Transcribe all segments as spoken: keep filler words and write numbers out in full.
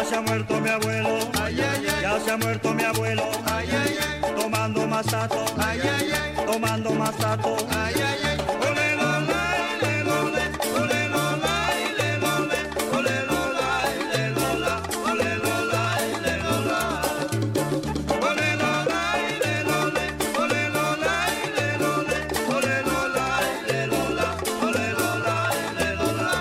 se ha muerto mi abuelo, ay, ay, ay, ya se ha muerto mi abuelo, ay, ay, ay, tomando masato, ay, ay, ay, tomando masato. ay, ay, ay. Ole, lo, la, le, lo, le, ole, lo, la, le, lo, le, ole, lo, la, le, lo, la, ole, lo, la, le, lo, la. Ole, lo, la, le, lo, le, ole, lo, la, le, lo, le, ole, lo, la, le, lo, la, ole, lo, la, le, lo, la.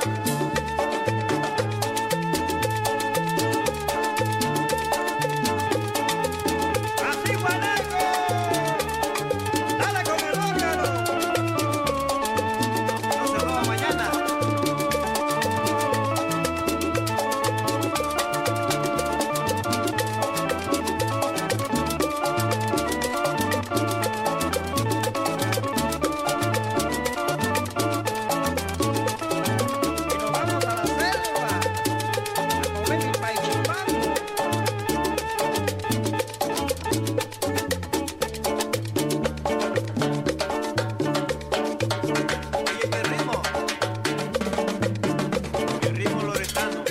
Así, Guanaco, dale con el órgano. No se roba mañana. Y nos vamos a la selva, a comer mi paichipambo. Oye, qué ritmo. Qué ritmo loretano.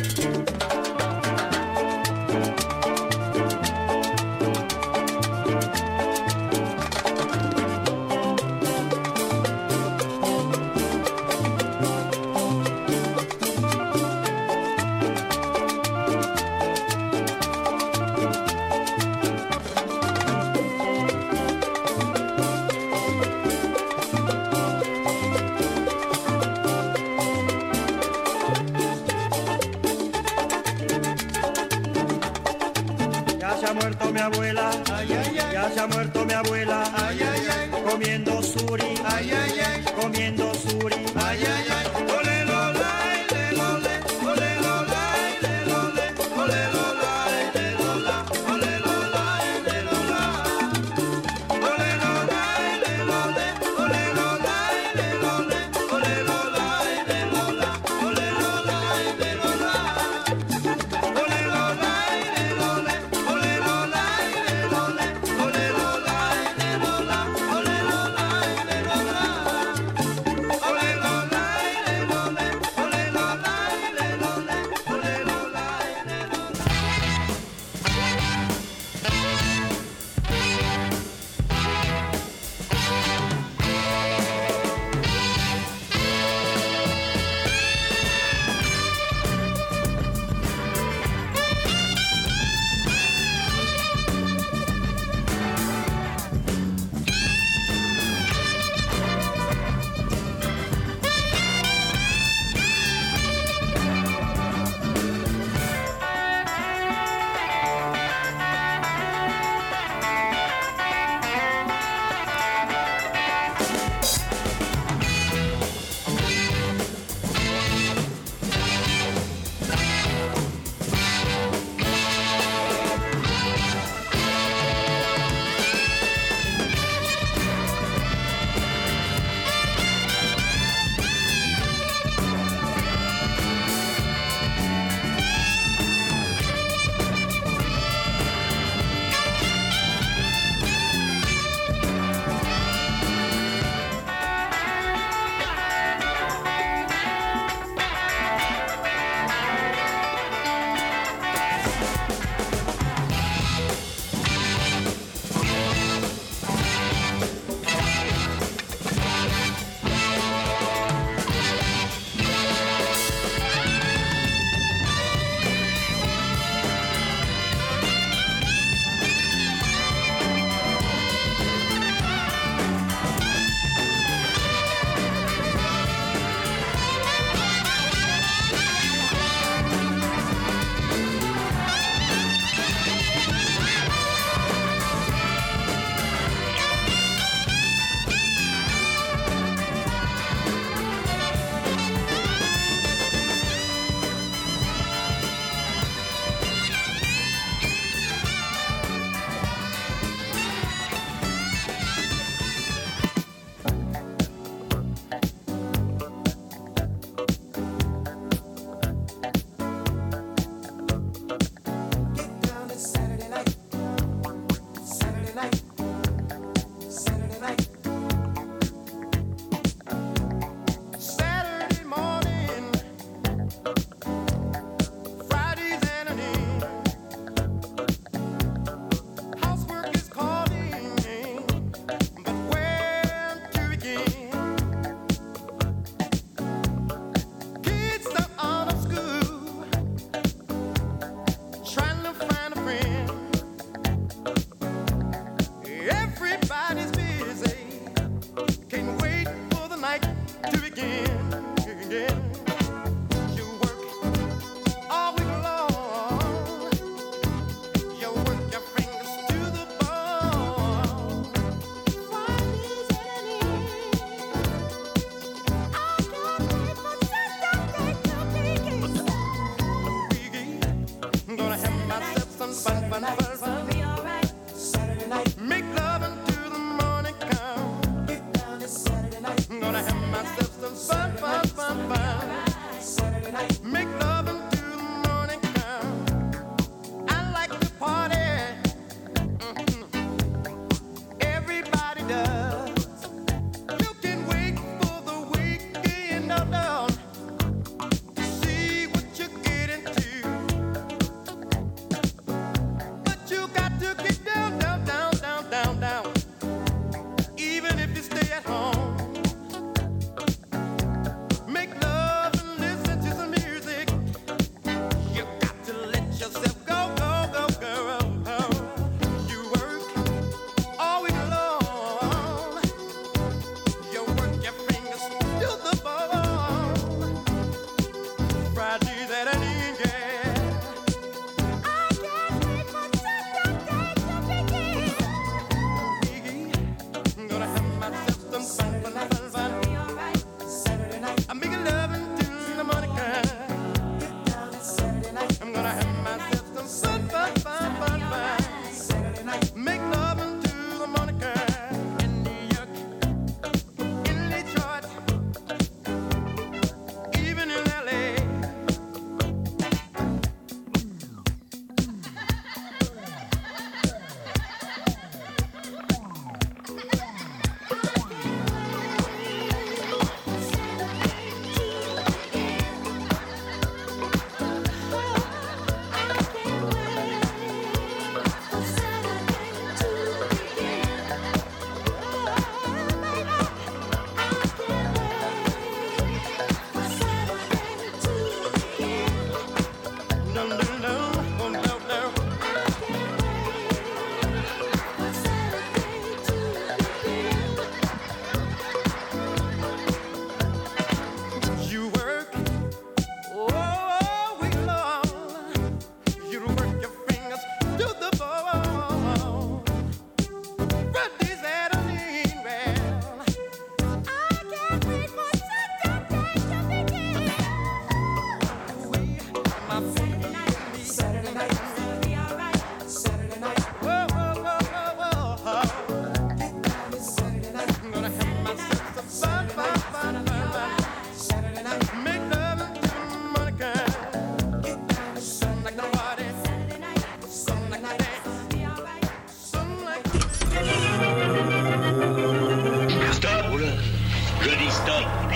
Ya se ha muerto mi abuela, Ay, ay, ay, ya se ha muerto mi abuela, ay, ay, ay, comiendo suri, ay, ay, ay. comiendo suri. Ay, ay, ay, ole, lo, la, le, lo, le, ole, lo, la, le, lo, le, ole, lo, la, le, lo, la, ole, lo, la, le, lo, la. Ole, lo, la, le, lo, le, ole, lo, la, le, lo, le, ole, lo, la, le, lo, la, ole, lo, la, le, lo, la. Ole, lo, la, le, lo, le, ole, lo, la, le, lo, le, ole, lo, la, le, lo, la, ole, lo, la, le, lo, la.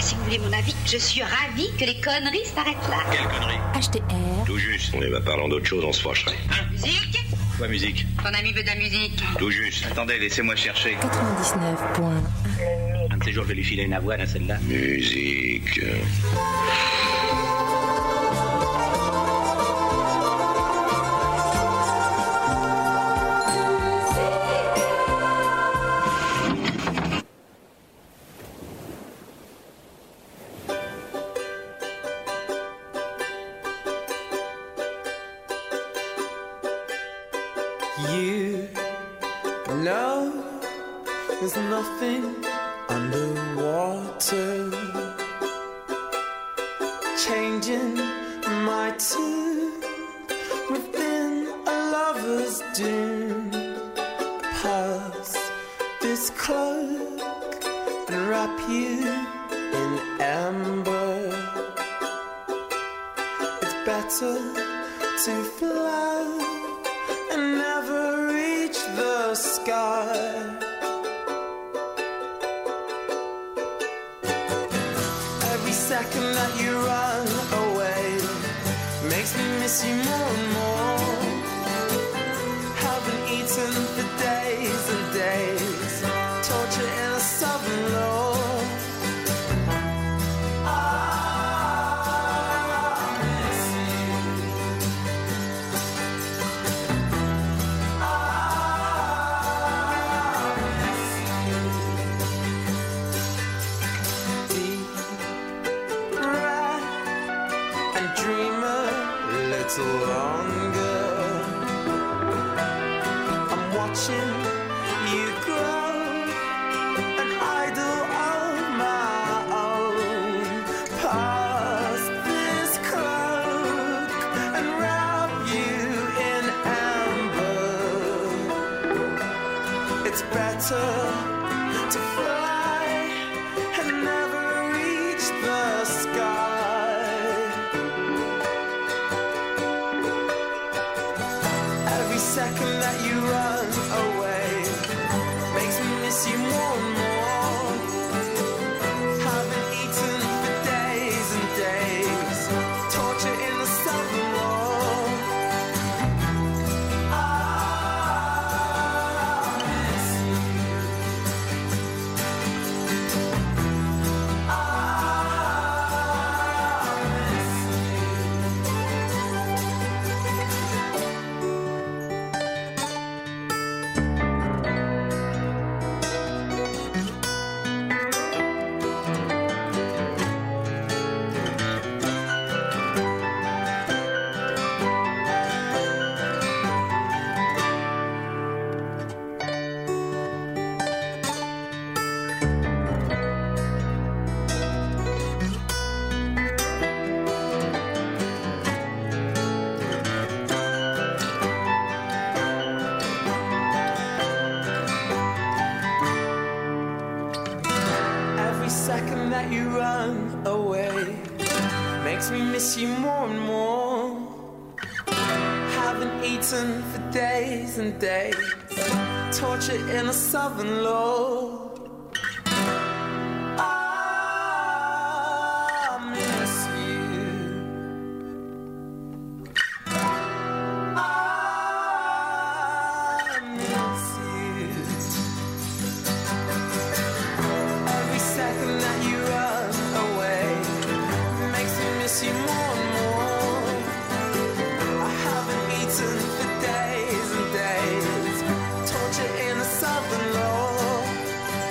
si vous voulez mon avis, je suis ravie que les conneries s'arrêtent là. Quelle connerie? H T R. Tout juste. On va parlant d'autre chose, on se fâcherait. Hein? Musique? Quoi, musique? Ton ami veut de la musique. Tout juste. Attendez, laissez-moi chercher. quatre-vingt-dix-neuf point un. Un de ces jours, je vais lui filer une avoine à celle-là. Musique. You know there's nothing underwater changing my tune within a lover's doom. Pass this cloak and wrap you in amber. It's better to fly and never reach the sky. Every second that you run away makes me miss you more and more. Haven't eaten for days and days, torture in a southern law. Longer. I'm watching you grow, an idol of my own. Pass this cloak and wrap you in amber. It's better to fly and never reach the sky. Second that you run away makes me miss you more and more. Haven't eaten for days and days, torture in the southern law. I miss you. I miss second that you run away makes me miss you more and more. Haven't eaten for days and days, torture in a southern law. I miss you. I miss you. Every second that you run away makes me miss you more and more. I haven't eaten for days and days, torture in a southern law.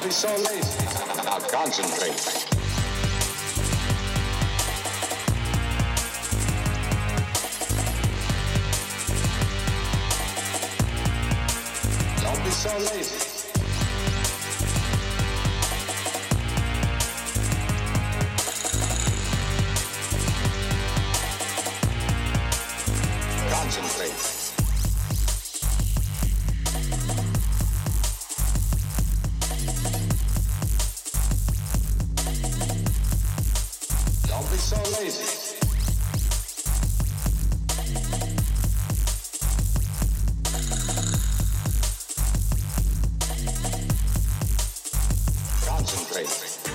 be so lazy. Now concentrate. Don't be so lazy. Concentrate. Don't be so lazy. Concentrate.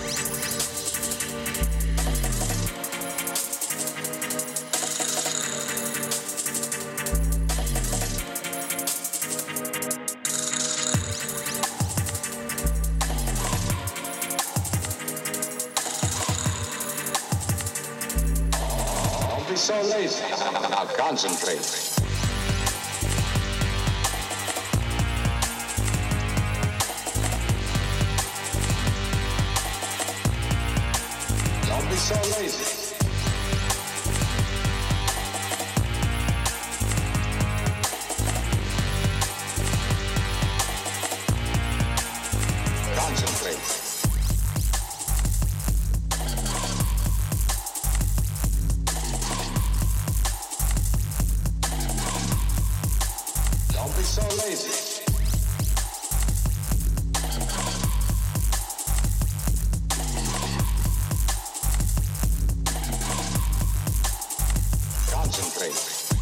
Don't be so lazy. Now concentrate. Don't be so lazy. Concentrate. Don't be so lazy. Concentrate.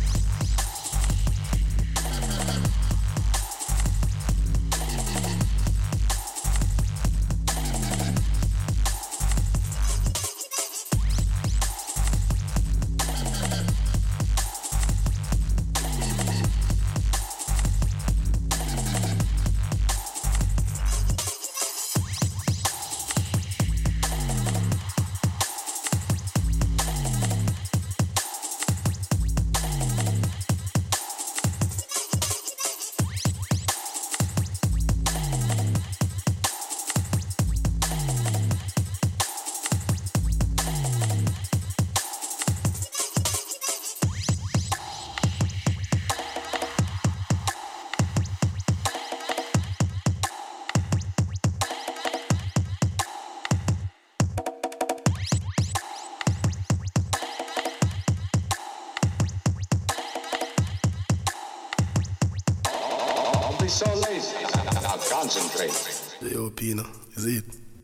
Don't be so lazy. Now concentrate. J O P, no? Is it?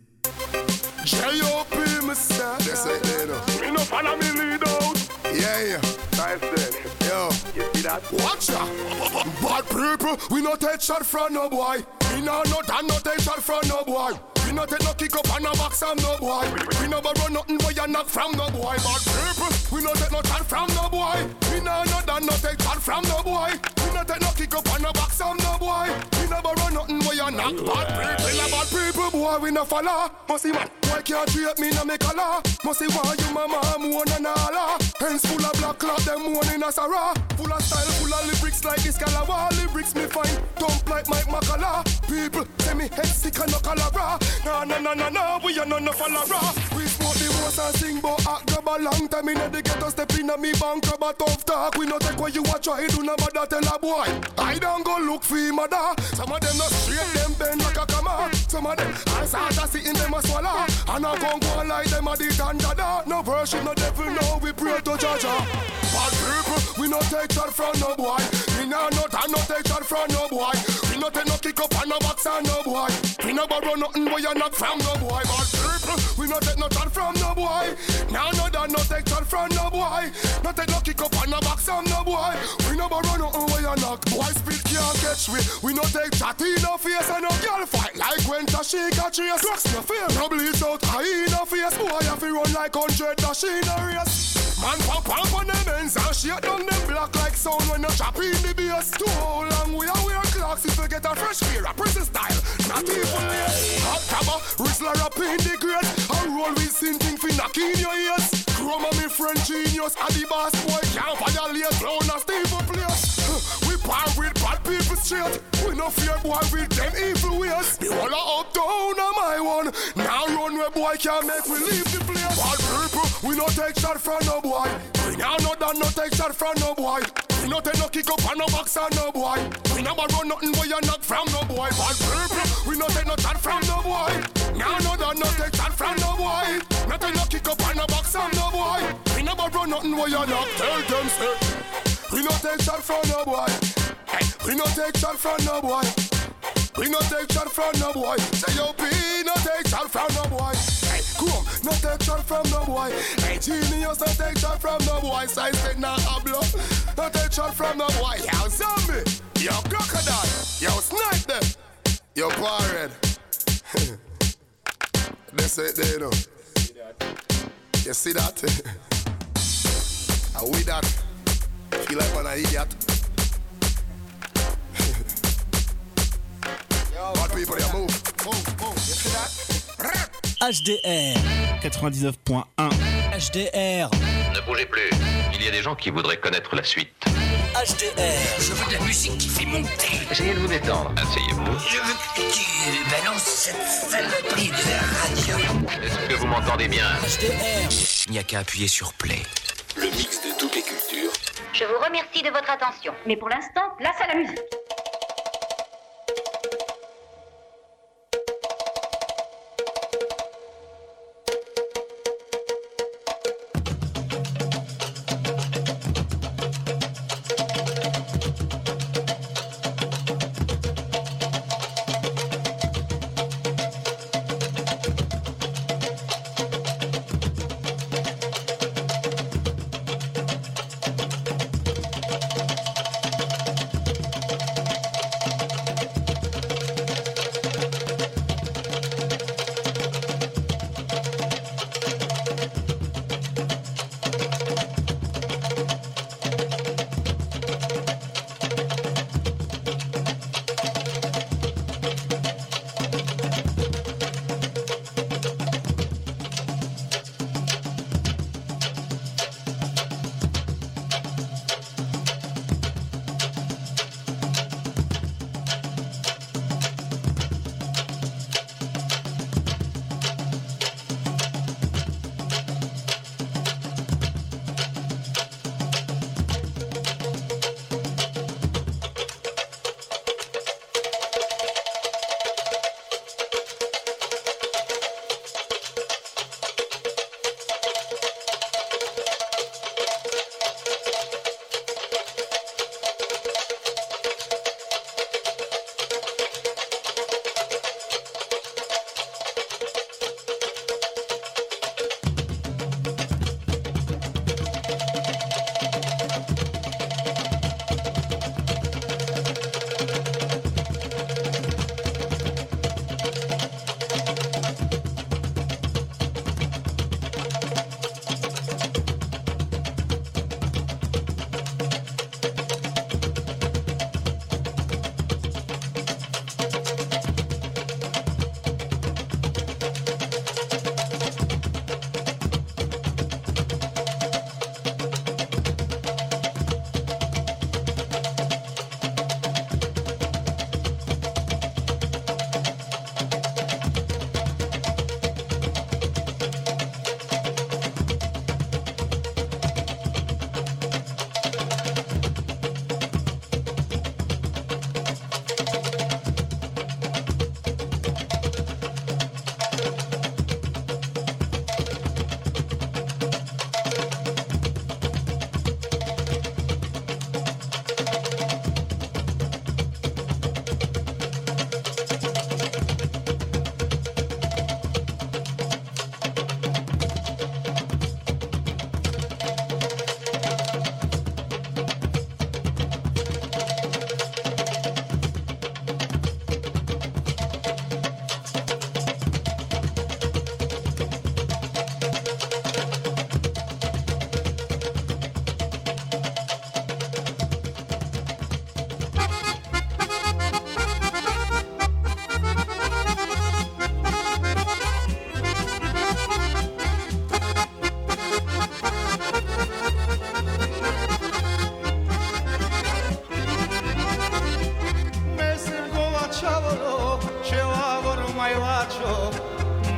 J O P, mister. That's it, there, no? Me no follow me lead out. Yeah, yeah. Nice then. Yo. You see that? Watch ya. Bad people, we no take shot from no boy. We no no done no take shot from no boy. We no take no kick up and no box from no boy. We no borrow nothing but you knock from no boy. Bad people, we no take no shot from no boy. We no no done no take shot from no boy. We no take no kick up and no box from no boy. We no borrow nothing but you knock. Bad people, a bad people, boy we no follow. Must see man, why can't treat me no make a law? Must see why you mama moan and all. Hands full of black cloth, them moan in a sarah. Full of style, full of lyrics like this Calabar. Lyrics me find, dump like Mike Macala. People say me head sick and no cholera. Nah, nah, nah, nah, nah, we are none no follower. We smoke the most and sing, but act grab a long time in the ghetto, step in a me bank, grab a tough talk. We no take what you watch, try do no bother tell a boy. I don't go look for him mother. Some of them not straight, them bend like a camera. Some of them eyes hard to see in them a swallow. And I gon' go like them a the dandada. No worship, no devil, no we pray to Jaja. Bad people, we no take shot from no boy. We no no time, no take shot from no boy. We no take no kick up and no box and no boy. We no borrow nothing but you knock from no boy. Bad people, we no take no shot from no boy. Now no done, no take shot from no boy. No take no kick up and no box and no boy. We no borrow nothing but you knock. Boy speed can't catch we. We no take chat in no face and no girl fight like when Tashika chase. Crux no fear, no bleeds out high in no face. Boy have to run like hundred dash in a race. Man pop pop on them ends and shake down them black like sound when you chop in the bass. Too long we are wear clocks if we get a fresh pair of princess style. Not even lace. Hot cabba, Rizzler up in the grade. And roll with sinting fi knock in your ears. Chroma me friend genius and the boss boy can't violate clown a Steve place. We par with bad people straight. We no fear boy with them evil ways. The whole of uptown a man where boy can't make we leave the place. Bad people, we no take shot from no boy. We now know that no take shot from no boy. We no take no kick up on no box on no boy. We never run nothing where you knock from no boy. Bad people, we no take no shot from no boy. Now know that no take shot from no boy. No take no kick up on no box on no boy. We never run nothing where you knock. Tell them say, we no take shot from no boy. Hey, we no take shot from no boy. We no take shot from no boy. Say yo, P, no take shot from no boy. Hey, come, no take shot from no boy. Hey, genius, no take shot from no boy. Size said nah, a bluff. No take shot from no boy. Yo, zombie, yo, crocodile, yo, snipe them, yo, parrot. That's it, there, you know. You see that? And with that, feel like an idiot. Bad people, you move, move, move. You see that? H D R quatre-vingt-dix-neuf point un. H D R. Ne bougez plus. Il y a des gens qui voudraient connaître la suite. H D R. Je veux de la musique qui fait monter. Essayez de vous détendre. Asseyez-vous. Je veux que tu balances cette saloperie de radio. Est-ce que vous m'entendez bien? H D R. Il n'y a qu'à appuyer sur play. Le mix de toutes les cultures. Je vous remercie de votre attention. Mais pour l'instant, place à la musique.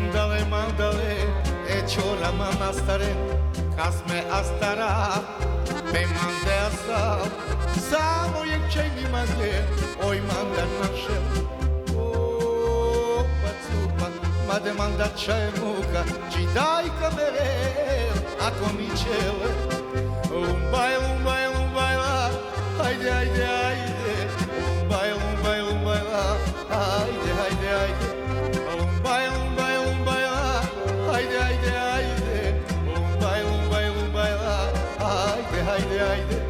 Dale mandale e chola mama stare kasme astara me mande asta samo je čej mi mande oj manda naše o pacupa made manda čaj muka ci daj kamere ako mi čele umbaj umbaj umbaj la ajde ajde ajde umbaj umbaj umbaj la ajde ajde ajde umbaj umbaj umbaj la ajde ajde ajde umbaj umbaj umbaj la ajde ajde ajde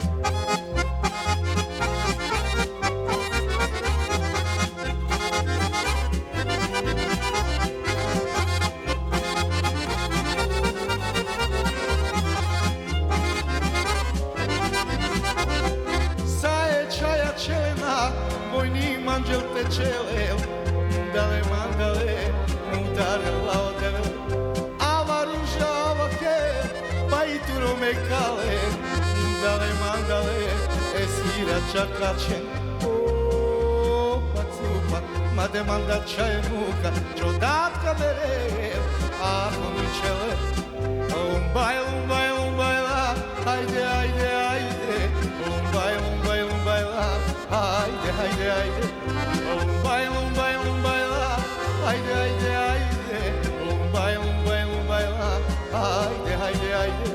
Anđel te čelel, dale mandale, mutare laudel, avaruža avake, pa i turo me kale, dale mandale, esira čakačen, o pacupa, made manda čaj muka, čodatka mere, ako mi čele, umbaj, umbaj, umbaj la, ajde, ajde, ajde, umbaj, umbaj, umbaj la, ajde, ajde, ajde. Umbaj, umbaj, umbaj la, ajde, ajde, ajde. Umbaj, umbaj, umbaj la, ajde, ajde, ajde.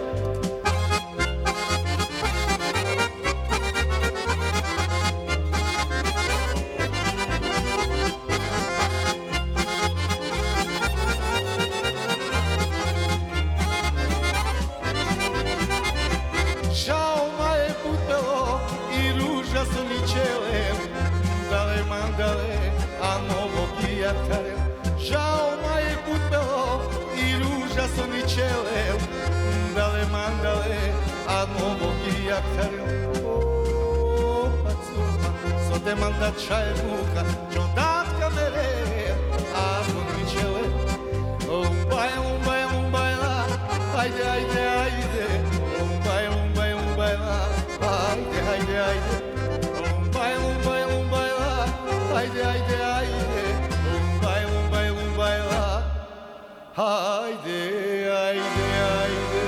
Žao ma je putelo i ruža su mi čele, dale mandale, a novo kijatare. Žao ma je putelo i ruža su mi čele, dale mandale, a novo kijatare. O, pacupa, so te manda čaj muka, čodatka mere, a so mi čele. Umbaj, umbaj, umbaj la, ajde, ajde, ajde. Umbaj, umbaj, umbaj la, ajde, ajde, ajde. Umbaj, umbaj, umbaj la, ajde, ajde, ajde. Umbaj, umbaj, umbaj la, ajde, ajde, ajde.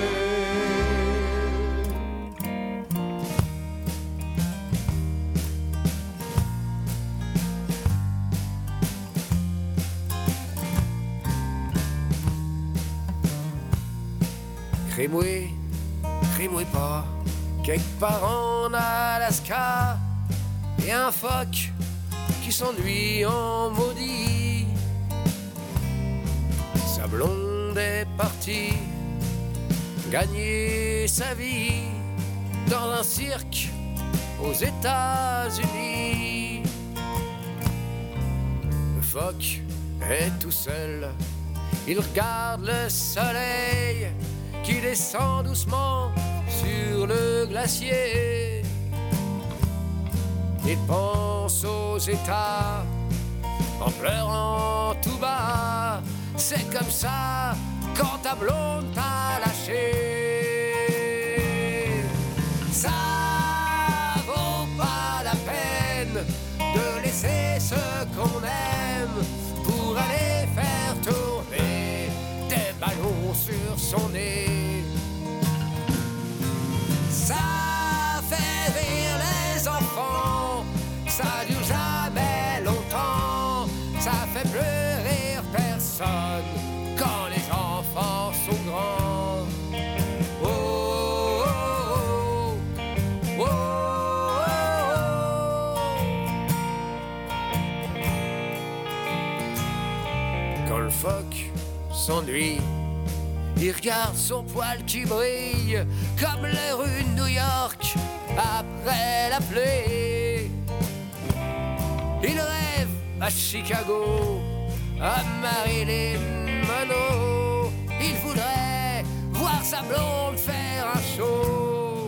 Crée-moi, crée-moi pas, quelque part en Alaska, et un phoque qui s'ennuie en maudit. Sa blonde est partie gagner sa vie dans un cirque aux États-Unis. Le phoque est tout seul, il regarde le soleil qui descend doucement sur le glacier. Il pense aux États en pleurant tout bas. C'est comme ça quand ta blonde t'a lâché. Ça vaut pas la peine de laisser ce qu'on aime pour aller faire tourner des ballons sur son nez. Ça fait rire les enfants, ça dure jamais longtemps, ça fait pleurer personne quand les enfants sont grands. Oh, oh, oh, oh, oh. Quand le phoque s'ennuie, il regarde son poil qui brille comme les rues de New York après la pluie. Il rêve à Chicago, à Marilyn Monroe. Il voudrait voir sa blonde faire un show.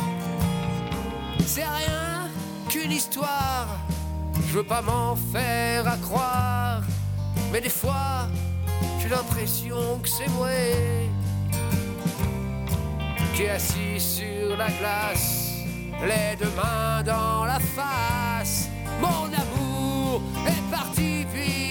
C'est rien qu'une histoire, je veux pas m'en faire à croire, mais des fois j'ai l'impression que c'est moi qui est assis sur la glace, les deux mains dans la face. Mon amour est parti puis